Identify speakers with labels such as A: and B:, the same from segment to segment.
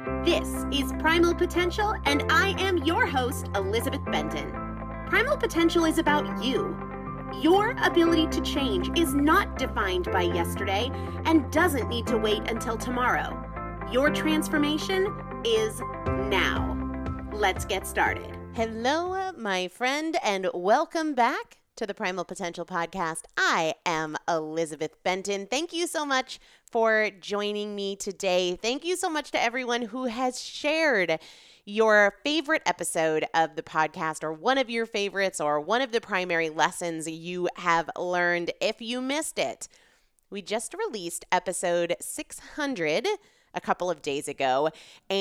A: This is Primal Potential, and I am your host, Elizabeth Benton. Primal Potential is about you. Your ability to change is not defined by yesterday and doesn't need to wait until tomorrow. Your transformation is now. Let's get started.
B: Hello, my friend, and welcome back to the Primal Potential Podcast. I am Elizabeth Benton. Thank you so much for joining me today. Thank you so much to everyone who has shared your favorite episode of the podcast, or one of your favorites, or one of the primary lessons you have learned. If you missed it, we just released episode 600 a couple of days ago,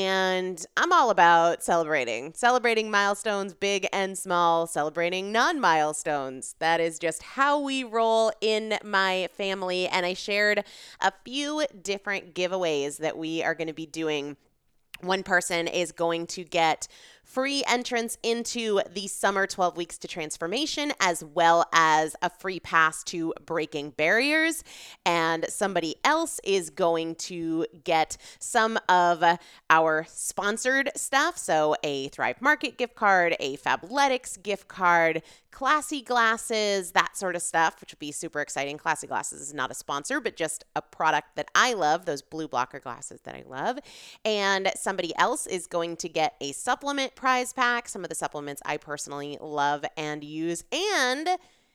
B: and I'm all about celebrating milestones, big and small, celebrating non-milestones. That is just how we roll in my family, and I shared a few different giveaways that we are going to be doing. One person is going to get free entrance into the Summer 12 Weeks to Transformation, as well as a free pass to Breaking Barriers. And somebody else is going to get some of our sponsored stuff. So a Thrive Market gift card, a Fabletics gift card, Classy Glasses, that sort of stuff, which would be super exciting. Classy Glasses is not a sponsor, but just a product that I love, those blue blocker glasses that I love. And somebody else is going to get a supplement prize pack, some of the supplements I personally love and use. And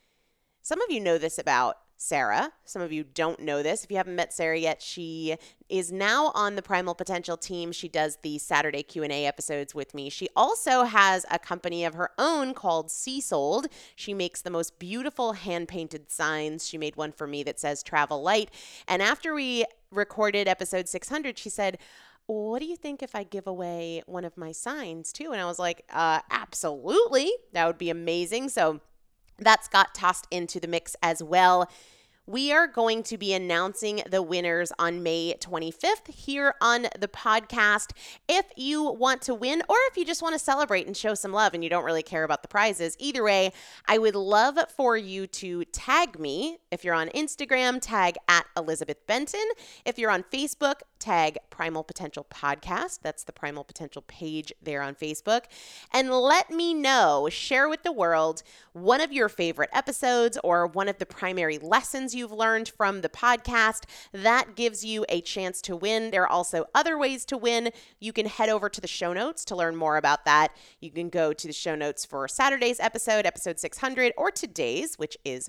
B: some of you know this about Sarah. Some of you don't know this. If you haven't met Sarah yet, she is now on the Primal Potential team. She does the Saturday Q&A episodes with me. She also has a company of her own called Sea Sold. She makes the most beautiful hand-painted signs. She made one for me that says Travel Light. And after we recorded episode 600, she said, what do you think if I give away one of my signs too? And I was like, absolutely. That would be amazing. So that's got tossed into the mix as well. We are going to be announcing the winners on May 25th here on the podcast. If you want to win, or if you just want to celebrate and show some love and you don't really care about the prizes, either way, I would love for you to tag me. If you're on Instagram, tag at Elizabeth Benton. If you're on Facebook, tag Primal Potential Podcast. That's the Primal Potential page there on Facebook. And let me know, share with the world one of your favorite episodes or one of the primary lessons you've learned from the podcast. That gives you a chance to win. There are also other ways to win. You can head over to the show notes to learn more about that. You can go to the show notes for Saturday's episode 600, or today's, which is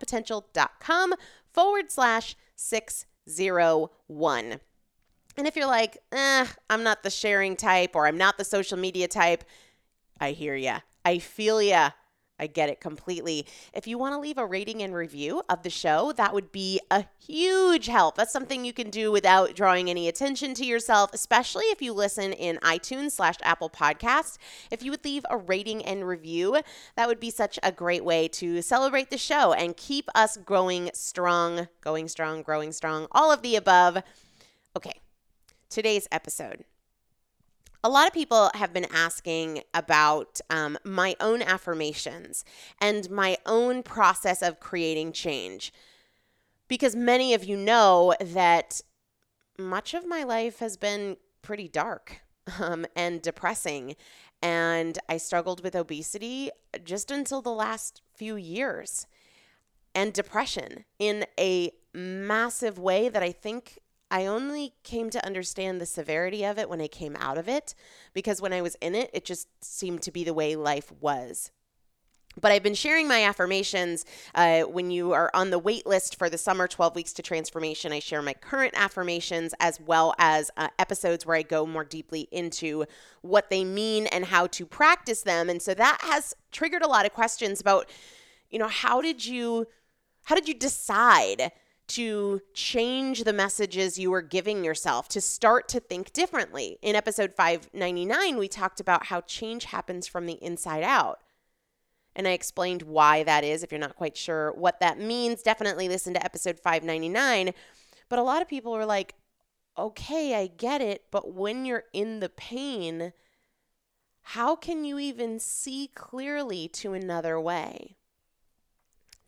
B: primalpotential.com/601. And if you're like, I'm not the sharing type, or I'm not the social media type, I hear ya. I feel ya. I get it completely. If you want to leave a rating and review of the show, that would be a huge help. That's something you can do without drawing any attention to yourself, especially if you listen in iTunes/Apple Podcasts. If you would leave a rating and review, that would be such a great way to celebrate the show and keep us growing strong, growing strong, all of the above. Okay, today's episode. A lot of people have been asking about my own affirmations and my own process of creating change, because many of you know that much of my life has been pretty dark and depressing, and I struggled with obesity just until the last few years, and depression in a massive way that I think I only came to understand the severity of it when I came out of it, because when I was in it, it just seemed to be the way life was. But I've been sharing my affirmations. When you are on the wait list for the Summer 12 Weeks to Transformation, I share my current affirmations, as well as episodes where I go more deeply into what they mean and how to practice them. And so that has triggered a lot of questions about, how did you decide to change the messages you were giving yourself, to start to think differently? In episode 599, we talked about how change happens from the inside out. And I explained why that is. If you're not quite sure what that means, definitely listen to episode 599. But a lot of people were like, okay, I get it, but when you're in the pain, how can you even see clearly to another way?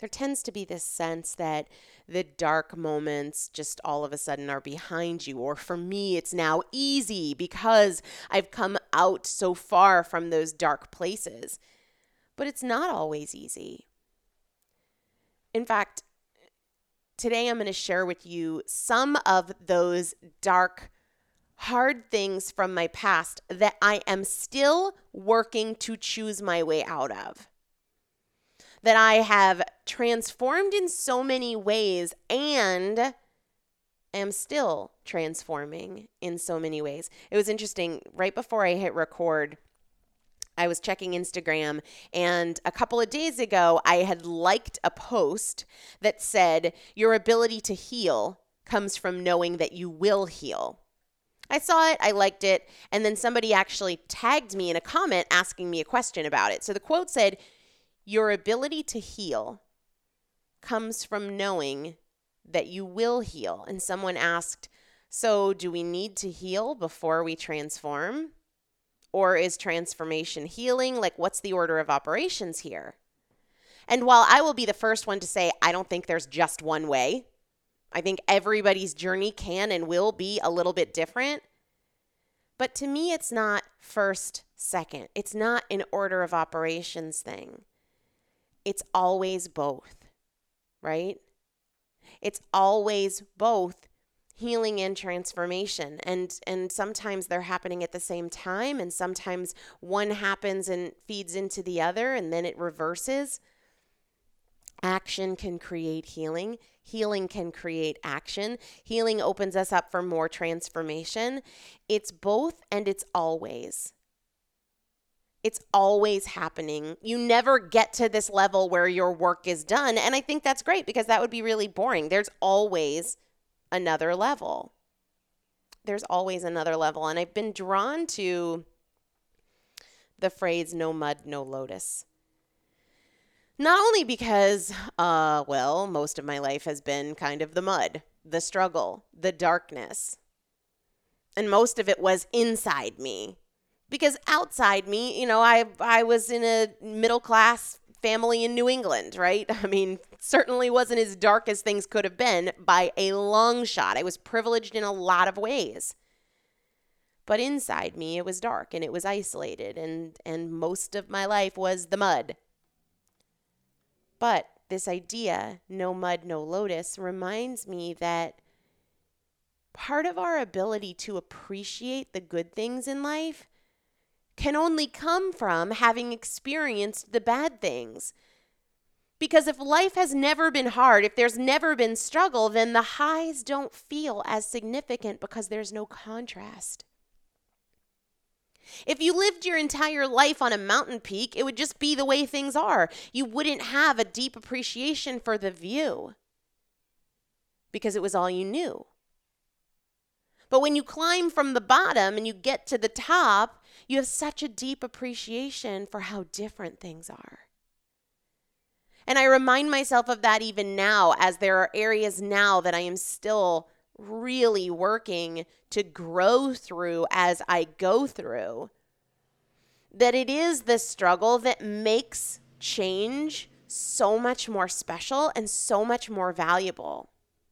B: there tends to be this sense that the dark moments just all of a sudden are behind you. Or for me, it's now easy because I've come out so far from those dark places. But it's not always easy. In fact, today I'm going to share with you some of those dark, hard things from my past that I am still working to choose my way out of. That I have transformed in so many ways and am still transforming in so many ways. It was interesting. Right before I hit record, I was checking Instagram, and a couple of days ago, I had liked a post that said, "Your ability to heal comes from knowing that you will heal." I saw it, I liked it, and then somebody actually tagged me in a comment asking me a question about it. So the quote said, "Your ability to heal comes from knowing that you will heal." And someone asked, "So do we need to heal before we transform? Or is transformation healing? Like, what's the order of operations here?" And while I will be the first one to say, I don't think there's just one way. I think everybody's journey can and will be a little bit different. But to me, it's not first, second. It's not an order of operations thing. It's always both, right? It's always both healing and transformation. And sometimes they're happening at the same time, and sometimes one happens and feeds into the other, and then it reverses. Action can create healing. Healing can create action. Healing opens us up for more transformation. It's both, and it's always. It's always happening. You never get to this level where your work is done. And I think that's great because that would be really boring. There's always another level. There's always another level. And I've been drawn to the phrase, "no mud, no lotus." Not only because, most of my life has been kind of the mud, the struggle, the darkness. And most of it was inside me. Because outside me, I was in a middle-class family in New England, right? I mean, certainly wasn't as dark as things could have been by a long shot. I was privileged in a lot of ways. But inside me, it was dark and it was isolated, and most of my life was the mud. But this idea, no mud, no lotus, reminds me that part of our ability to appreciate the good things in life can only come from having experienced the bad things. Because if life has never been hard, if there's never been struggle, then the highs don't feel as significant because there's no contrast. If you lived your entire life on a mountain peak, it would just be the way things are. You wouldn't have a deep appreciation for the view because it was all you knew. But when you climb from the bottom and you get to the top, you have such a deep appreciation for how different things are. And I remind myself of that even now, as there are areas now that I am still really working to grow through as I go through, that it is the struggle that makes change so much more special and so much more valuable.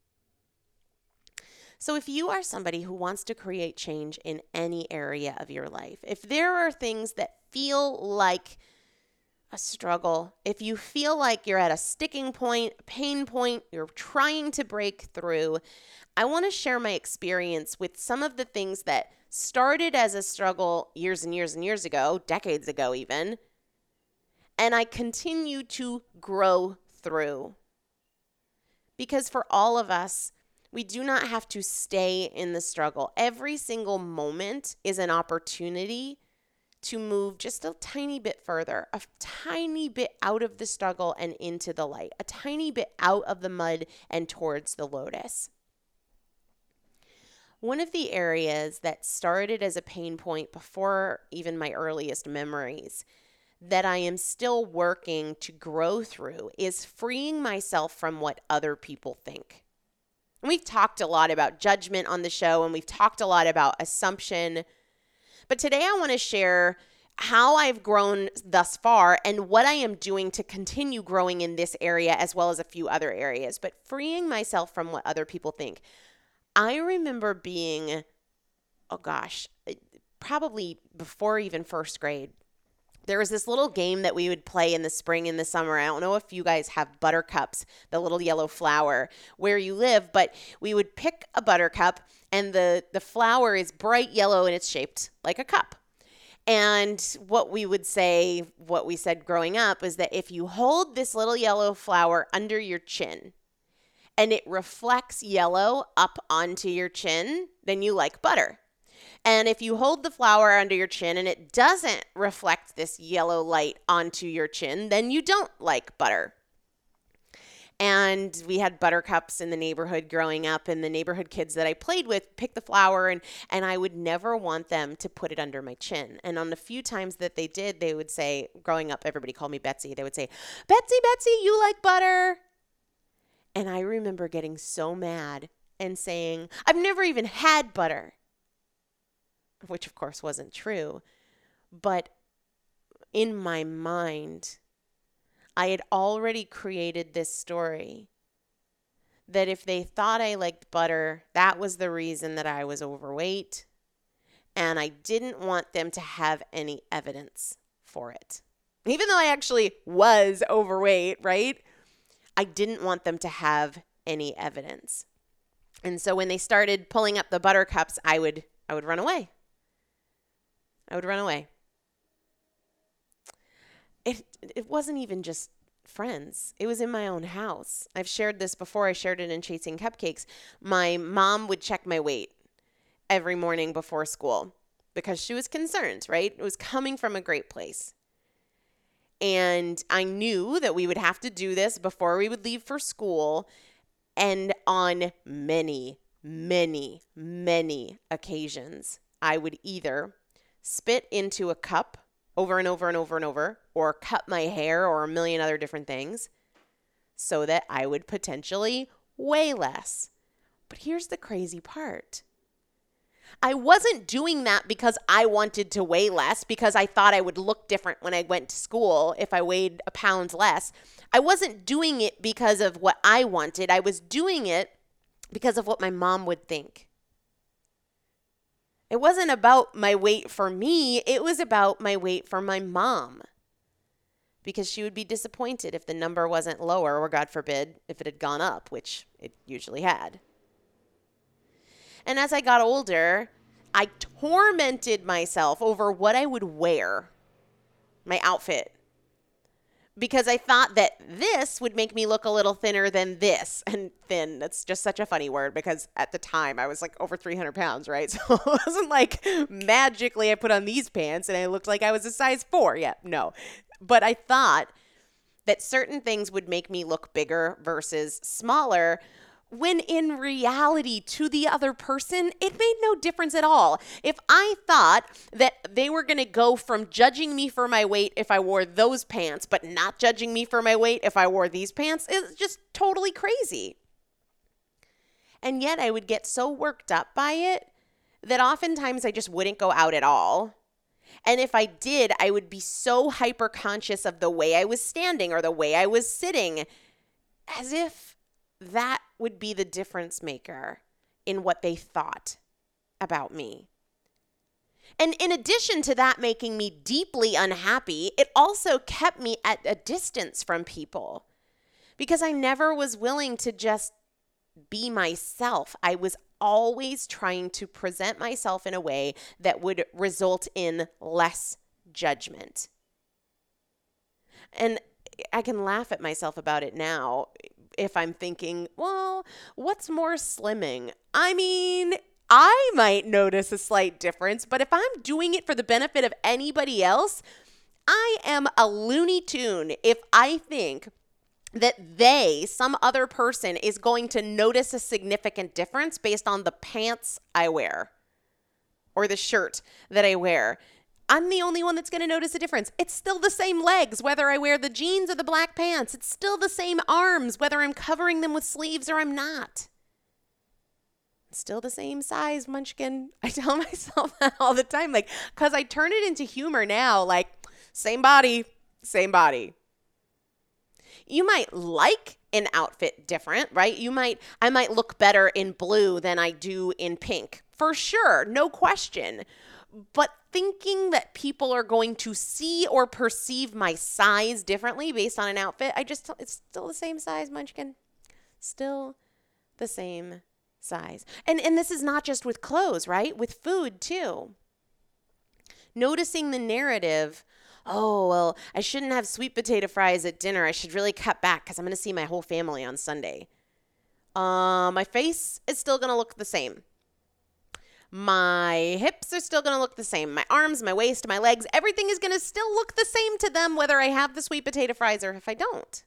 B: So if you are somebody who wants to create change in any area of your life, if there are things that feel like a struggle, if you feel like you're at a sticking point, a pain point, you're trying to break through, I want to share my experience with some of the things that started as a struggle years and years and years ago, decades ago even, and I continue to grow through. Because for all of us, we do not have to stay in the struggle. Every single moment is an opportunity to move just a tiny bit further, a tiny bit out of the struggle and into the light, a tiny bit out of the mud and towards the lotus. One of the areas that started as a pain point before even my earliest memories that I am still working to grow through is freeing myself from what other people think. And we've talked a lot about judgment on the show, and we've talked a lot about assumption. But today I want to share how I've grown thus far and what I am doing to continue growing in this area as well as a few other areas, but freeing myself from what other people think. I remember being, probably before even first grade. There was this little game that we would play in the spring and the summer. I don't know if you guys have buttercups, the little yellow flower where you live, but we would pick a buttercup and the flower is bright yellow and it's shaped like a cup. And what we said growing up is that if you hold this little yellow flower under your chin and it reflects yellow up onto your chin, then you like butter. And if you hold the flower under your chin and it doesn't reflect this yellow light onto your chin, then you don't like butter. And we had buttercups in the neighborhood growing up, and the neighborhood kids that I played with picked the flower, and I would never want them to put it under my chin. And on the few times that they did, they would say, growing up, everybody called me Betsy. They would say, Betsy, you like butter. And I remember getting so mad and saying, I've never even had butter. Which of course wasn't true, but in my mind, I had already created this story that if they thought I liked butter, that was the reason that I was overweight, and I didn't want them to have any evidence for it. Even though I actually was overweight, right? I didn't want them to have any evidence. And so when they started pulling up the buttercups, I would run away. I would run away. It wasn't even just friends. It was in my own house. I've shared this before. I shared it in Chasing Cupcakes. My mom would check my weight every morning before school because she was concerned, right? It was coming from a great place. And I knew that we would have to do this before we would leave for school. And on many, many, many occasions, I would either spit into a cup over and over and over and over, or cut my hair or a million other different things so that I would potentially weigh less. But here's the crazy part. I wasn't doing that because I wanted to weigh less, because I thought I would look different when I went to school if I weighed a pound less. I wasn't doing it because of what I wanted. I was doing it because of what my mom would think. It wasn't about my weight for me. It was about my weight for my mom, because she would be disappointed if the number wasn't lower, or God forbid, if it had gone up, which it usually had. And as I got older, I tormented myself over what I would wear, my outfit, because I thought that this would make me look a little thinner than this. And thin, that's just such a funny word, because at the time I was like over 300 pounds, right? So it wasn't like magically I put on these pants and I looked like I was a size 4. Yeah, no. But I thought that certain things would make me look bigger versus smaller, when in reality, to the other person, it made no difference at all. If I thought that they were going to go from judging me for my weight if I wore those pants, but not judging me for my weight if I wore these pants, it's just totally crazy. And yet I would get so worked up by it that oftentimes I just wouldn't go out at all. And if I did, I would be so hyper conscious of the way I was standing or the way I was sitting, as if that would be the difference maker in what they thought about me. And in addition to that making me deeply unhappy, it also kept me at a distance from people, because I never was willing to just be myself. I was always trying to present myself in a way that would result in less judgment. And I can laugh at myself about it now if I'm thinking, well, what's more slimming? I mean, I might notice a slight difference, but if I'm doing it for the benefit of anybody else, I am a Looney Tune if I think that some other person is going to notice a significant difference based on the pants I wear or the shirt that I wear. I'm the only one that's going to notice a difference. It's still the same legs, whether I wear the jeans or the black pants. It's still the same arms, whether I'm covering them with sleeves or I'm not. Still the same size, Munchkin. I tell myself that all the time, like, because I turn it into humor now, like, same body, same body. You might like an outfit different, right? I might look better in blue than I do in pink, for sure, no question. But thinking that people are going to see or perceive my size differently based on an outfit, it's still the same size, Munchkin. Still the same size. And this is not just with clothes, right? With food too. Noticing the narrative, oh, well, I shouldn't have sweet potato fries at dinner. I should really cut back because I'm going to see my whole family on Sunday. My face is still going to look the same. My hips are still going to look the same. My arms, my waist, my legs, everything is going to still look the same to them whether I have the sweet potato fries or if I don't.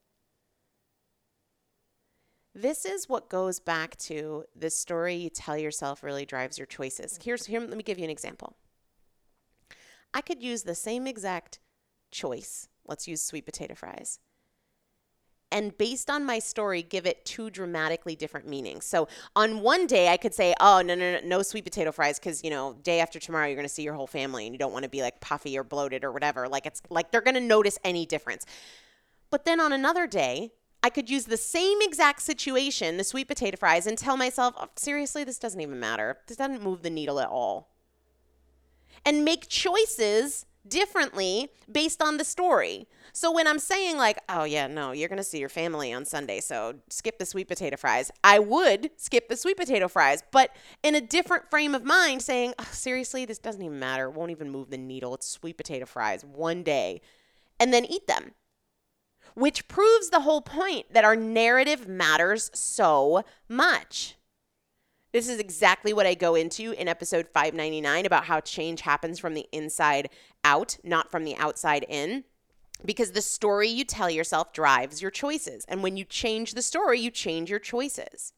B: This is what goes back to the story you tell yourself really drives your choices. Here, let me give you an example. I could use the same exact choice. Let's use sweet potato fries. And based on my story, give it two dramatically different meanings. So on one day, I could say, oh, no sweet potato fries because, day after tomorrow, you're going to see your whole family and you don't want to be like puffy or bloated or whatever. Like it's like they're going to notice any difference. But then on another day, I could use the same exact situation, the sweet potato fries, and tell myself, oh, seriously, this doesn't even matter. This doesn't move the needle at all. And make choices differently based on the story. So when I'm saying like, oh yeah, no, you're going to see your family on Sunday, so skip the sweet potato fries, I would skip the sweet potato fries, but in a different frame of mind saying, oh, seriously, this doesn't even matter. It won't even move the needle. It's sweet potato fries one day, and then eat them. Which proves the whole point that our narrative matters so much. This is exactly what I go into in episode 599 about how change happens from the inside out, not from the outside in. Because the story you tell yourself drives your choices. And when you change the story, you change your choices.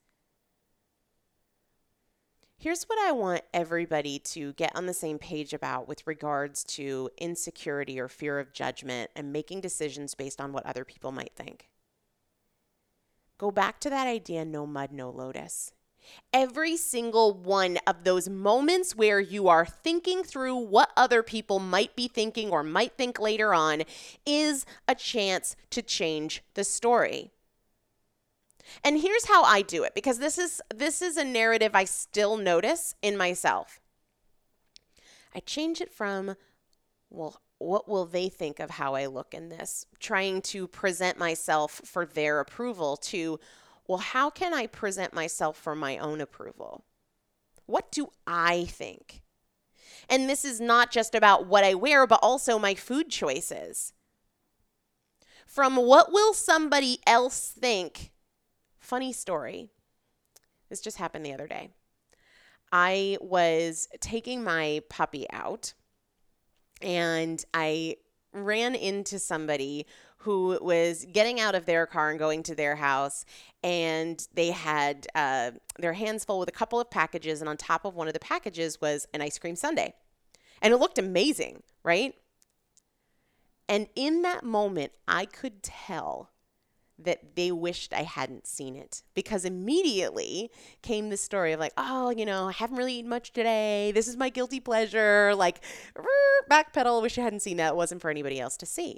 B: Here's what I want everybody to get on the same page about with regards to insecurity or fear of judgment and making decisions based on what other people might think. Go back to that idea, no mud, no lotus. Every single one of those moments where you are thinking through what other people might be thinking or might think later on is a chance to change the story. And here's how I do it, because this is a narrative I still notice in myself. I change it from, well, what will they think of how I look in this? Trying to present myself for their approval to, well, how can I present myself for my own approval? What do I think? And this is not just about what I wear, but also my food choices. From what will somebody else think? Funny story. This just happened the other day. I was taking my puppy out and I ran into somebody who was getting out of their car and going to their house, and they had their hands full with a couple of packages, and on top of one of the packages was an ice cream sundae. And it looked amazing, right? And in that moment, I could tell that they wished I hadn't seen it, because immediately came the story of like, oh, I haven't really eaten much today. This is my guilty pleasure. Like, backpedal, wish I hadn't seen that. It wasn't for anybody else to see.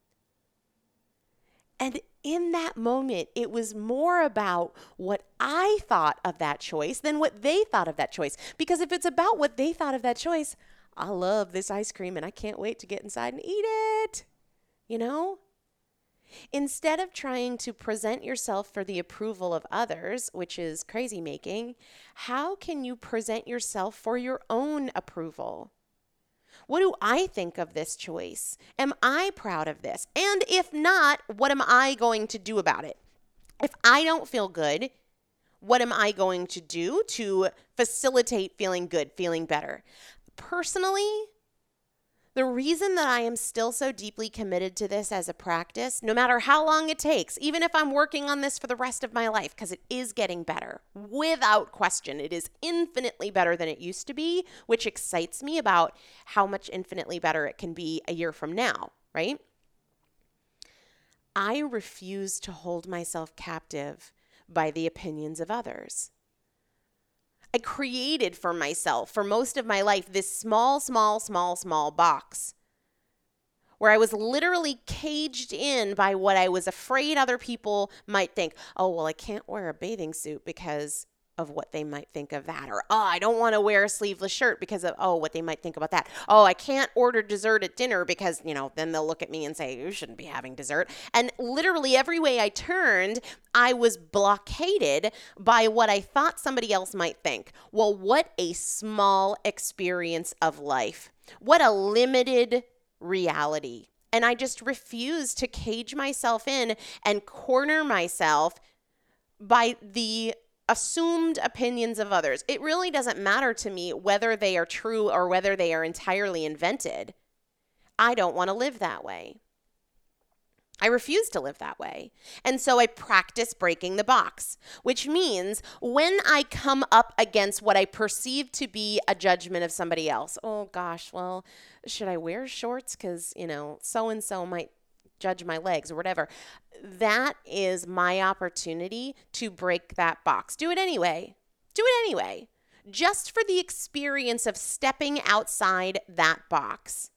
B: And in that moment, it was more about what I thought of that choice than what they thought of that choice. Because if it's about what they thought of that choice, I love this ice cream and I can't wait to get inside and eat it. Instead of trying to present yourself for the approval of others, which is crazy making, how can you present yourself for your own approval? What do I think of this choice? Am I proud of this? And if not, what am I going to do about it? If I don't feel good, what am I going to do to facilitate feeling good, feeling better? Personally, the reason that I am still so deeply committed to this as a practice, no matter how long it takes, even if I'm working on this for the rest of my life, because it is getting better, without question, it is infinitely better than it used to be, which excites me about how much infinitely better it can be a year from now, right? I refuse to hold myself captive by the opinions of others. I created for myself for most of my life this small box where I was literally caged in by what I was afraid other people might think. Oh, well, I can't wear a bathing suit because of what they might think of that. Or, oh, I don't want to wear a sleeveless shirt because of, what they might think about that. Oh, I can't order dessert at dinner because, then they'll look at me and say, you shouldn't be having dessert. And literally every way I turned, I was blockaded by what I thought somebody else might think. Well, what a small experience of life. What a limited reality. And I just refuse to cage myself in and corner myself by the assumed opinions of others. It really doesn't matter to me whether they are true or whether they are entirely invented. I don't want to live that way. I refuse to live that way. And so I practice breaking the box, which means when I come up against what I perceive to be a judgment of somebody else, oh gosh, well, should I wear shorts? Because, so-and-so might judge my legs or whatever. That is my opportunity to break that box. Do it anyway. Do it anyway. Just for the experience of stepping outside that box.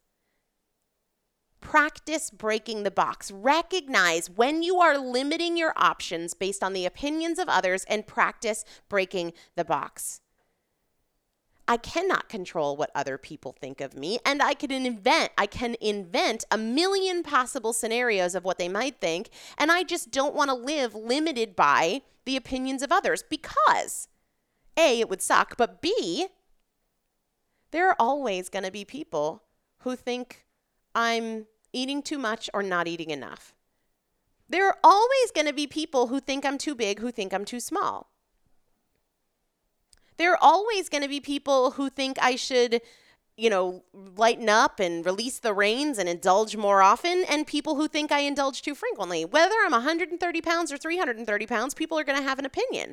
B: Practice breaking the box. Recognize when you are limiting your options based on the opinions of others and practice breaking the box. I cannot control what other people think of me, and I can invent a million possible scenarios of what they might think, and I just don't want to live limited by the opinions of others because A, it would suck, but B, there are always going to be people who think I'm eating too much or not eating enough. There are always going to be people who think I'm too big, who think I'm too small. There are always going to be people who think I should, lighten up and release the reins and indulge more often, and people who think I indulge too frequently. Whether I'm 130 pounds or 330 pounds, people are going to have an opinion.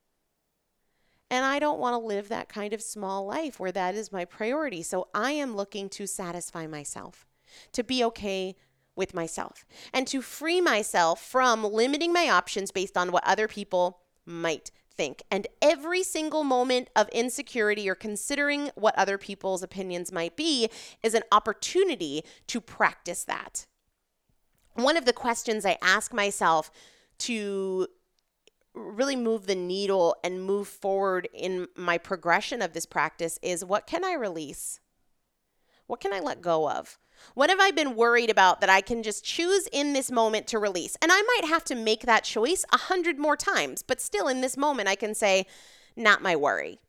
B: And I don't want to live that kind of small life where that is my priority. So I am looking to satisfy myself, to be okay with myself, and to free myself from limiting my options based on what other people might think. And every single moment of insecurity or considering what other people's opinions might be is an opportunity to practice that. One of the questions I ask myself to really move the needle and move forward in my progression of this practice is, what can I release? What can I let go of? What have I been worried about that I can just choose in this moment to release? And I might have to make that choice 100 more times, but still in this moment I can say, not my worry.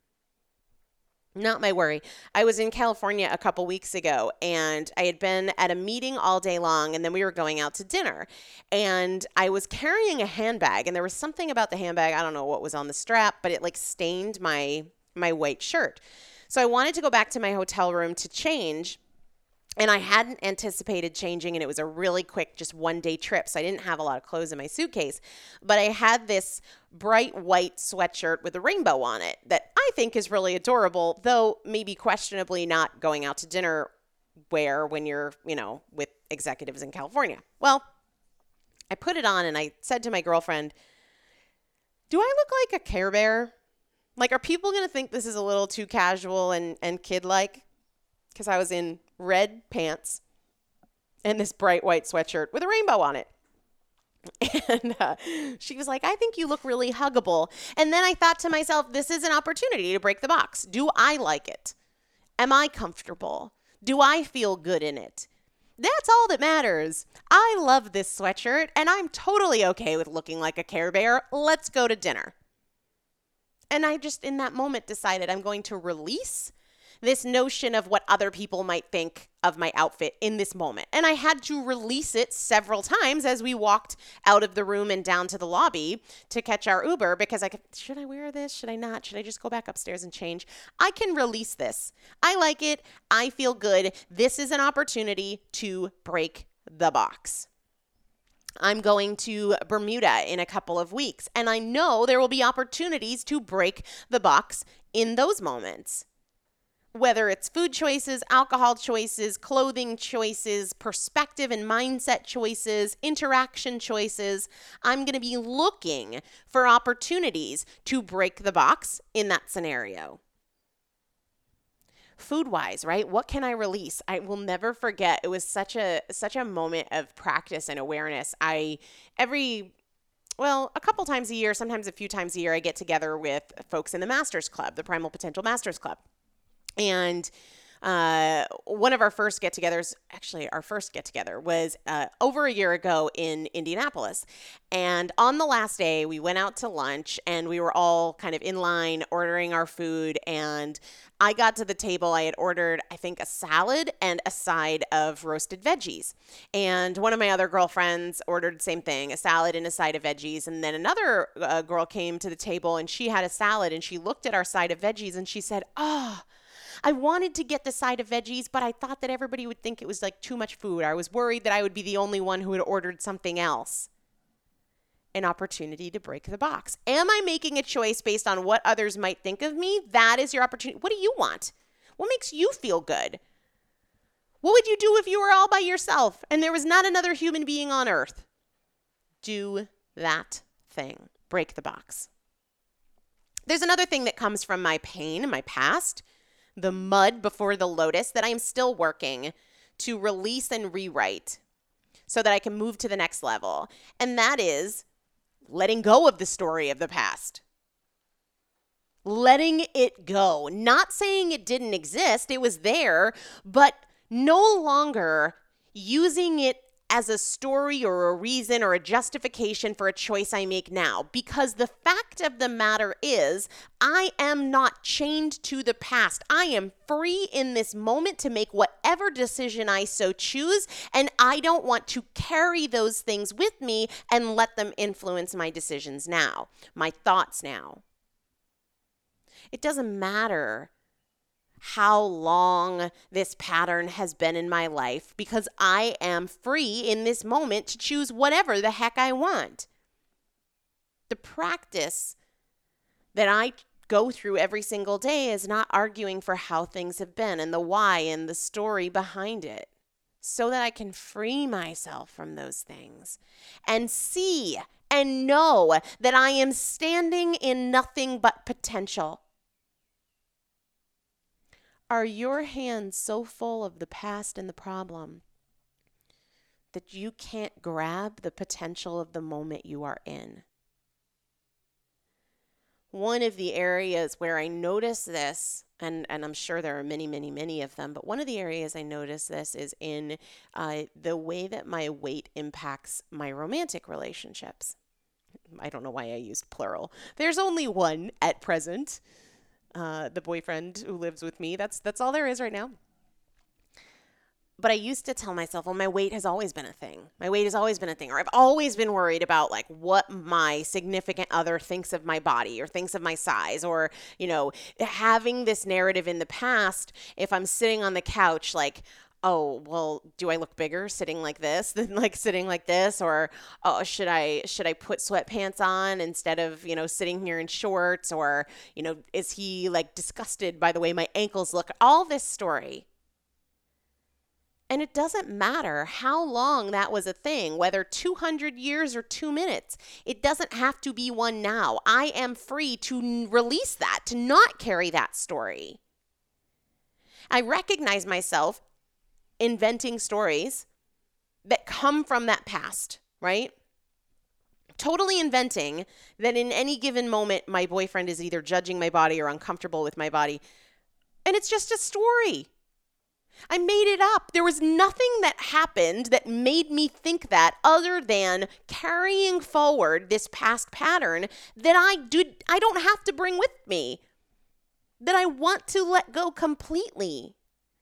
B: Not my worry. I was in California a couple weeks ago, and I had been at a meeting all day long, and then we were going out to dinner. And I was carrying a handbag, and there was something about the handbag, I don't know what was on the strap, but it stained my white shirt. So I wanted to go back to my hotel room to change. And I hadn't anticipated changing, and it was a really quick, just one-day trip, so I didn't have a lot of clothes in my suitcase. But I had this bright white sweatshirt with a rainbow on it that I think is really adorable, though maybe questionably not going out to dinner wear when you're, with executives in California. Well, I put it on, and I said to my girlfriend, do I look like a Care Bear? Are people going to think this is a little too casual and kid-like? Because I was in red pants and this bright white sweatshirt with a rainbow on it. And she was like, I think you look really huggable. And then I thought to myself, this is an opportunity to break the box. Do I like it? Am I comfortable? Do I feel good in it? That's all that matters. I love this sweatshirt, and I'm totally okay with looking like a Care Bear. Let's go to dinner. And I just, in that moment, decided I'm going to release this notion of what other people might think of my outfit in this moment. And I had to release it several times as we walked out of the room and down to the lobby to catch our Uber, because should I wear this? Should I not? Should I just go back upstairs and change? I can release this. I like it. I feel good. This is an opportunity to break the box. I'm going to Bermuda in a couple of weeks, and I know there will be opportunities to break the box in those moments. whether it's food choices, alcohol choices, clothing choices, perspective and mindset choices, interaction choices, I'm going to be looking for opportunities to break the box in that scenario. Food-wise, right? What can I release? I will never forget. It was such a moment of practice and awareness. A couple times a year, sometimes a few times a year, I get together with folks in the Masters Club, the Primal Potential Masters Club. And one of our first get-togethers, actually our first get-together, was over a year ago in Indianapolis. And on the last day, we went out to lunch and we were all kind of in line ordering our food. And I got to the table, I had ordered, I think, a salad and a side of roasted veggies. And one of my other girlfriends ordered the same thing, a salad and a side of veggies. And then another girl came to the table and she had a salad and she looked at our side of veggies and she said, I wanted to get the side of veggies, but I thought that everybody would think it was like too much food. I was worried that I would be the only one who had ordered something else. An opportunity to break the box. Am I making a choice based on what others might think of me? That is your opportunity. What do you want? What makes you feel good? What would you do if you were all by yourself and there was not another human being on earth? Do that thing. Break the box. There's another thing that comes from my pain in my past, the mud before the lotus, that I am still working to release and rewrite so that I can move to the next level. And that is letting go of the story of the past. Letting it go. Not saying it didn't exist, it was there, but no longer using it as a story or a reason or a justification for a choice I make now. Because the fact of the matter is, I am not chained to the past. I am free in this moment to make whatever decision I so choose, and I don't want to carry those things with me and let them influence my decisions now, my thoughts now. It doesn't matter how long this pattern has been in my life, because I am free in this moment to choose whatever the heck I want. The practice that I go through every single day is not arguing for how things have been and the why and the story behind it, so that I can free myself from those things and see and know that I am standing in nothing but potential. Are your hands so full of the past and the problem that you can't grab the potential of the moment you are in? One of the areas where I notice this, and I'm sure there are many, many, many of them, but one of the areas I notice this is in the way that my weight impacts my romantic relationships. I don't know why I used plural. There's only one at present. The boyfriend who lives with me. That's all there is right now. But I used to tell myself, well, my weight has always been a thing. My weight has always been a thing. Or I've always been worried about like what my significant other thinks of my body or thinks of my size, or, having this narrative in the past. If I'm sitting on the couch, like, oh, well, do I look bigger sitting like this than like sitting like this? Or, oh, should I put sweatpants on instead of, sitting here in shorts? Or, is he like disgusted by the way my ankles look? All this story. And it doesn't matter how long that was a thing, whether 200 years or 2 minutes. It doesn't have to be one now. I am free to release that, to not carry that story. I recognize myself inventing stories that come from that past, right? Totally inventing that in any given moment, my boyfriend is either judging my body or uncomfortable with my body. And it's just a story. I made it up. There was nothing that happened that made me think that, other than carrying forward this past pattern that I don't have to bring with me, that I want to let go completely.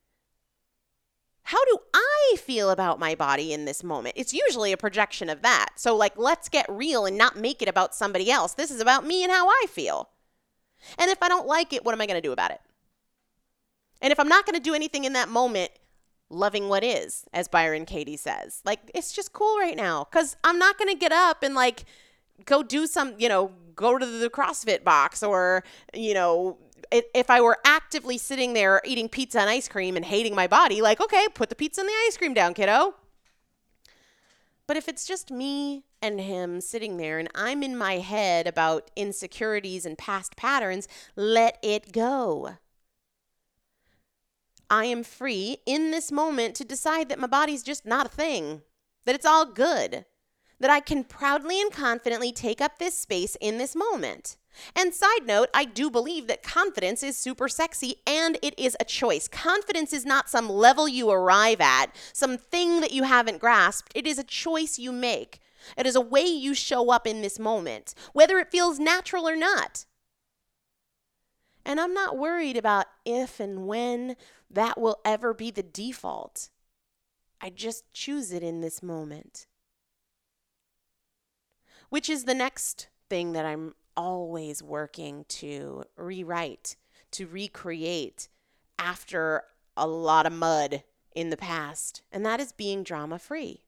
B: How do I feel about my body in this moment? It's usually a projection of that. So let's get real and not make it about somebody else. This is about me and how I feel. And if I don't like it, what am I going to do about it? And if I'm not going to do anything in that moment, loving what is, as Byron Katie says. It's just cool right now, because I'm not going to get up and go do some, go to the CrossFit box, or, if I were actively sitting there eating pizza and ice cream and hating my body, like, okay, put the pizza and the ice cream down, kiddo. But if it's just me and him sitting there and I'm in my head about insecurities and past patterns, let it go. I am free in this moment to decide that my body's just not a thing, that it's all good, that I can proudly and confidently take up this space in this moment. And side note, I do believe that confidence is super sexy and it is a choice. Confidence is not some level you arrive at, some thing that you haven't grasped. It is a choice you make. It is a way you show up in this moment, whether it feels natural or not. And I'm not worried about if and when that will ever be the default. I just choose it in this moment. Which is the next thing that I'm always working to rewrite, to recreate after a lot of mud in the past, and that is being drama-free.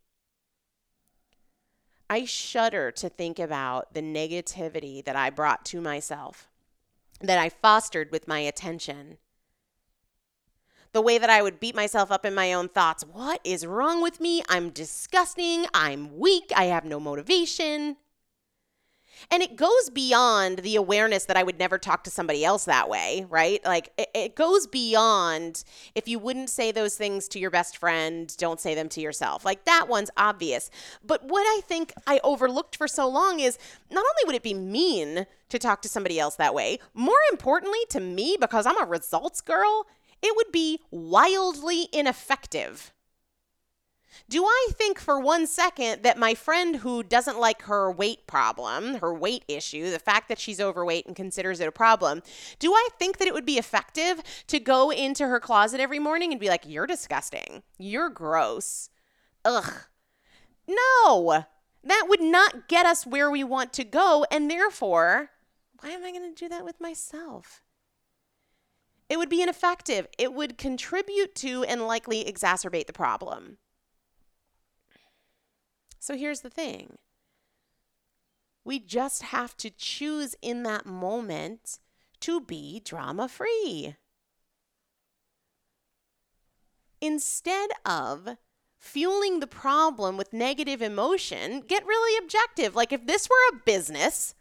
B: I shudder to think about the negativity that I brought to myself, that I fostered with my attention. The way that I would beat myself up in my own thoughts. What is wrong with me? I'm disgusting. I'm weak. I have no motivation. And it goes beyond the awareness that I would never talk to somebody else that way, right? Like it goes beyond if you wouldn't say those things to your best friend, don't say them to yourself. Like that one's obvious. But what I think I overlooked for so long is not only would it be mean to talk to somebody else that way, more importantly to me, because I'm a results girl, it would be wildly ineffective. Do I think for 1 second that my friend who doesn't like her weight problem, her weight issue, the fact that she's overweight and considers it a problem, do I think that it would be effective to go into her closet every morning and be like, you're disgusting, you're gross, ugh? No, that would not get us where we want to go, and therefore, why am I going to do that with myself? It would be ineffective. It would contribute to and likely exacerbate the problem. So here's the thing. We just have to choose in that moment to be drama-free. Instead of fueling the problem with negative emotion, get really objective. Like if this were a business,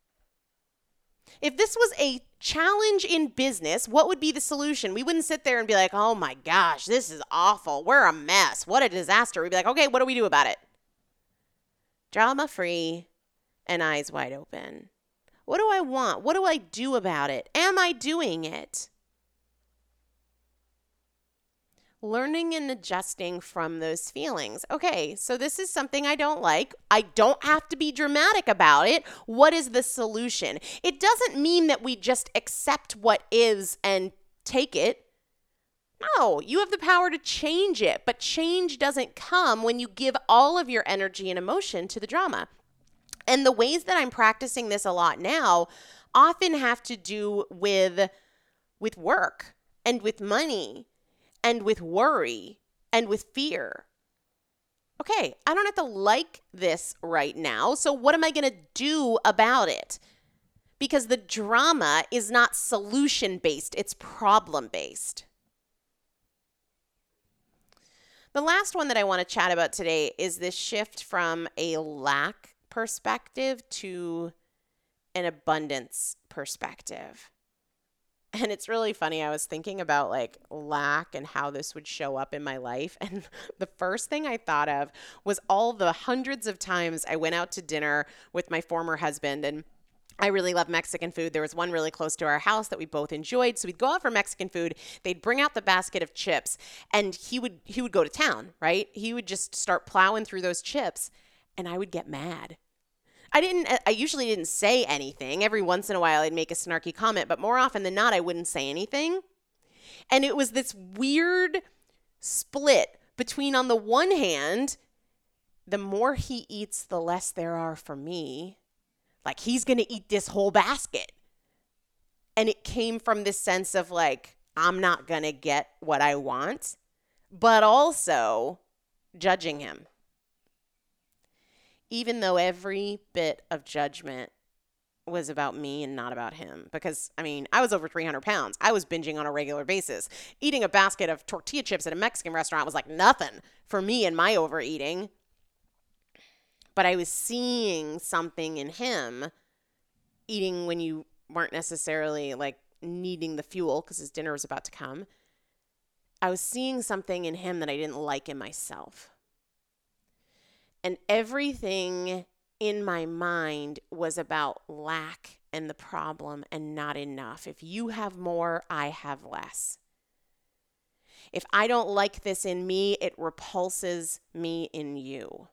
B: if this was a challenge in business, what would be the solution? We wouldn't sit there and be like, oh my gosh, this is awful. We're a mess. What a disaster. We'd be like, okay, what do we do about it? Drama-free and eyes wide open. What do I want? What do I do about it? Am I doing it? Learning and adjusting from those feelings. Okay, so this is something I don't like. I don't have to be dramatic about it. What is the solution? It doesn't mean that we just accept what is and take it. No, you have the power to change it, but change doesn't come when you give all of your energy and emotion to the drama. And the ways that I'm practicing this a lot now often have to do with work and with money and with worry and with fear. Okay, I don't have to like this right now, so what am I going to do about it? Because the drama is not solution-based, it's problem-based. The last one that I want to chat about today is this shift from a lack perspective to an abundance perspective. And it's really funny. I was thinking about like lack and how this would show up in my life. And the first thing I thought of was all the hundreds of times I went out to dinner with my former husband, and I really love Mexican food. There was one really close to our house that we both enjoyed. So we'd go out for Mexican food. They'd bring out the basket of chips and he would go to town, right? He would just start plowing through those chips and I would get mad. I usually didn't say anything. Every once in a while I'd make a snarky comment, but more often than not, I wouldn't say anything. And it was this weird split between, on the one hand, the more he eats, the less there are for me. Like, he's going to eat this whole basket. And it came from this sense of like, I'm not going to get what I want, but also judging him. Even though every bit of judgment was about me and not about him. Because, I mean, I was over 300 pounds. I was binging on a regular basis. Eating a basket of tortilla chips at a Mexican restaurant was like nothing for me and my overeating. But I was seeing something in him eating when you weren't necessarily like needing the fuel because his dinner was about to come. I was seeing something in him that I didn't like in myself. And everything in my mind was about lack and the problem and not enough. If you have more, I have less. If I don't like this in me, it repulses me in you.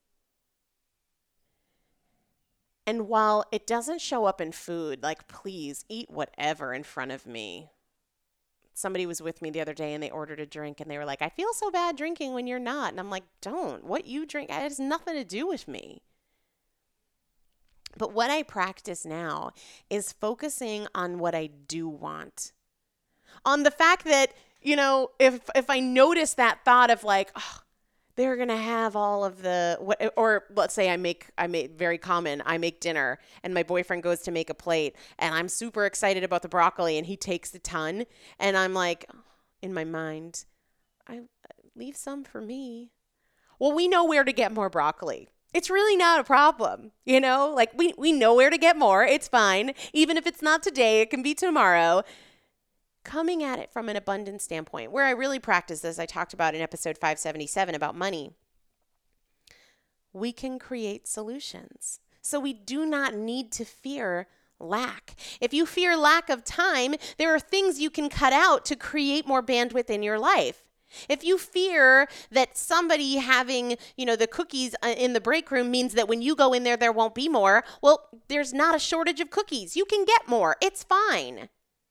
B: And while it doesn't show up in food, like, please eat whatever in front of me. Somebody was with me the other day and they ordered a drink and they were like, I feel so bad drinking when you're not. And I'm like, don't. What you drink, it has nothing to do with me. But what I practice now is focusing on what I do want. On the fact that, you know, if I notice that thought of like, oh, they're going to have all of the, or let's say I make dinner and my boyfriend goes to make a plate and I'm super excited about the broccoli and he takes a ton. And I'm like, in my mind, I leave some for me. Well, we know where to get more broccoli. It's really not a problem. You know, like we know where to get more. It's fine. Even if it's not today, it can be tomorrow. Coming at it from an abundance standpoint, where I really practice this, I talked about in episode 577 about money. We can create solutions. So we do not need to fear lack. If you fear lack of time, there are things you can cut out to create more bandwidth in your life. If you fear that somebody having, the cookies in the break room means that when you go in there won't be more, well, there's not a shortage of cookies. You can get more. It's fine.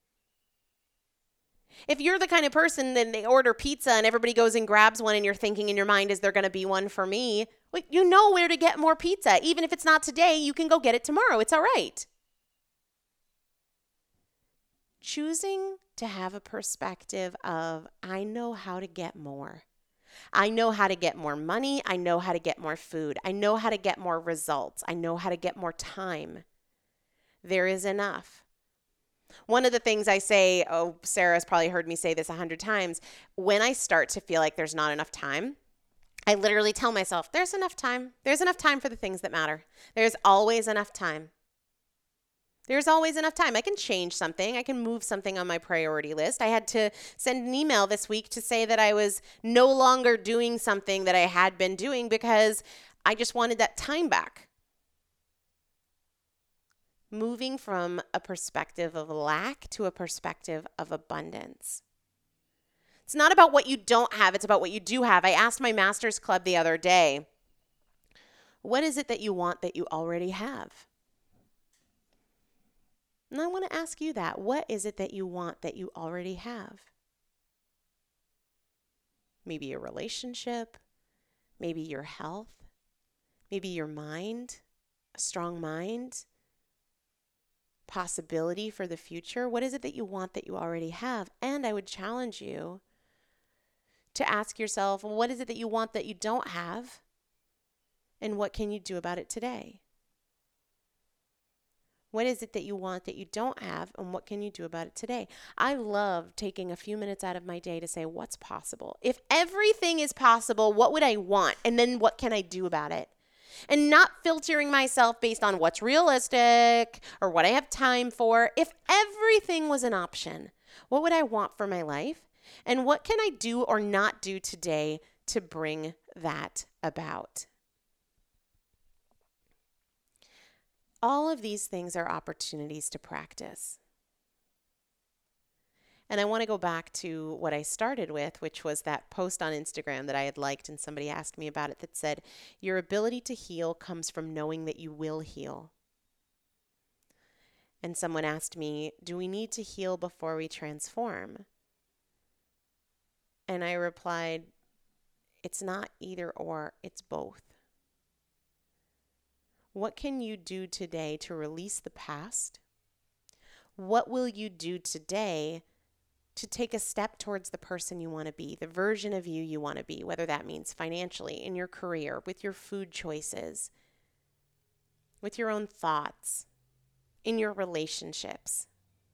B: If you're the kind of person that they order pizza and everybody goes and grabs one and you're thinking in your mind, is there going to be one for me? Well, you know where to get more pizza. Even if it's not today, you can go get it tomorrow. It's all right. Choosing to have a perspective of, I know how to get more. I know how to get more money. I know how to get more food. I know how to get more results. I know how to get more time. There is enough. One of the things I say, Sarah's probably heard me say this 100 times, when I start to feel like there's not enough time, I literally tell myself, there's enough time. There's enough time for the things that matter. There's always enough time. There's always enough time. I can change something. I can move something on my priority list. I had to send an email this week to say that I was no longer doing something that I had been doing because I just wanted that time back. Moving from a perspective of lack to a perspective of abundance. It's not about what you don't have, it's about what you do have. I asked my master's club the other day, what is it that you want that you already have? And I want to ask you that. What is it that you want that you already have? Maybe a relationship, maybe your health, maybe your mind, a strong mind. Possibility for the future. What is it that you want that you already have? And I would challenge you to ask yourself, well, what is it that you want that you don't have? And what can you do about it today? What is it that you want that you don't have? And what can you do about it today? I love taking a few minutes out of my day to say, what's possible? If everything is possible, what would I want? And then what can I do about it? And not filtering myself based on what's realistic or what I have time for. If everything was an option, what would I want for my life? And what can I do or not do today to bring that about? All of these things are opportunities to practice. And I want to go back to what I started with, which was that post on Instagram that I had liked and somebody asked me about it that said, your ability to heal comes from knowing that you will heal. And someone asked me, do we need to heal before we transform? And I replied, it's not either or, it's both. What can you do today to release the past? What will you do today to take a step towards the person you want to be, the version of you want to be, whether that means financially, in your career, with your food choices, with your own thoughts, in your relationships.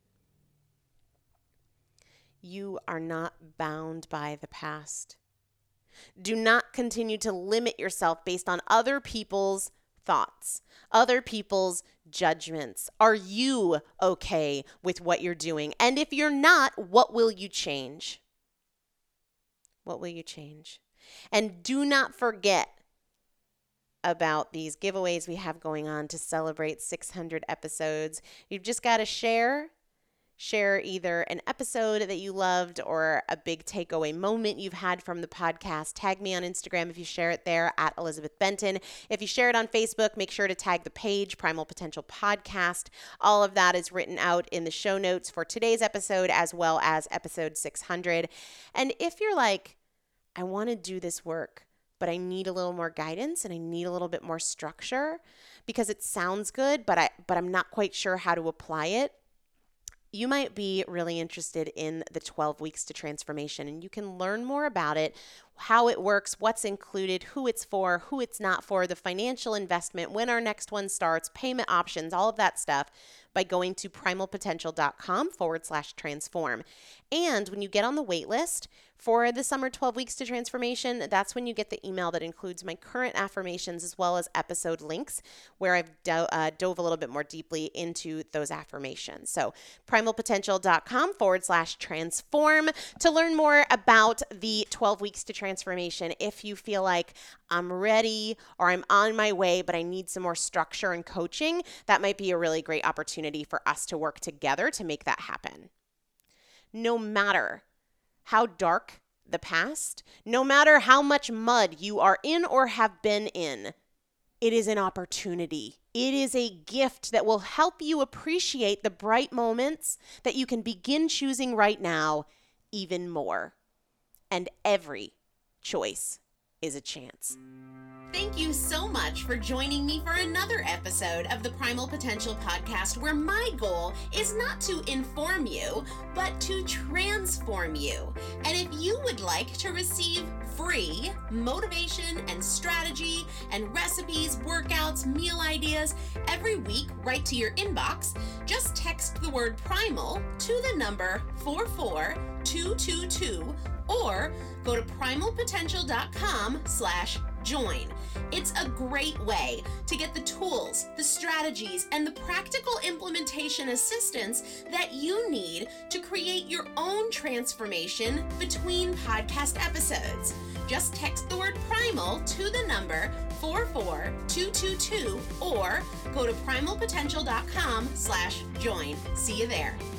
B: You are not bound by the past. Do not continue to limit yourself based on other people's thoughts, other people's judgments. Are you okay with what you're doing? And if you're not, what will you change? What will you change? And do not forget about these giveaways we have going on to celebrate 600 episodes. You've just got to share either an episode that you loved or a big takeaway moment you've had from the podcast. Tag me on Instagram if you share it there at Elizabeth Benton. If you share it on Facebook, make sure to tag the page, Primal Potential Podcast. All of that is written out in the show notes for today's episode as well as episode 600. And if you're like, I want to do this work, but I need a little more guidance and I need a little bit more structure because it sounds good, but I'm not quite sure how to apply it. You might be really interested in the 12 Weeks to Transformation, and you can learn more about it, how it works, what's included, who it's for, who it's not for, the financial investment, when our next one starts, payment options, all of that stuff by going to primalpotential.com/transform. And when you get on the wait list for the Summer 12 Weeks to Transformation, that's when you get the email that includes my current affirmations as well as episode links where I've dove a little bit more deeply into those affirmations. So primalpotential.com/transform to learn more about the 12 Weeks to Transformation. If you feel like I'm ready or I'm on my way, but I need some more structure and coaching, that might be a really great opportunity for us to work together to make that happen. No matter how dark the past, no matter how much mud you are in or have been in, it is an opportunity. It is a gift that will help you appreciate the bright moments that you can begin choosing right now even more. And every choice is a chance.
A: Thank you so much for joining me for another episode of the Primal Potential Podcast, where my goal is not to inform you, but to transform you. And if you would like to receive free motivation and strategy and recipes, workouts, meal ideas every week right to your inbox, just text the word primal to the number 44222 or go to primalpotential.com/join. It's a great way to get the tools, the strategies, and the practical implementation assistance that you need to create your own transformation between podcast episodes. Just text the word primal to the number 44222 or go to primalpotential.com/join. See you there.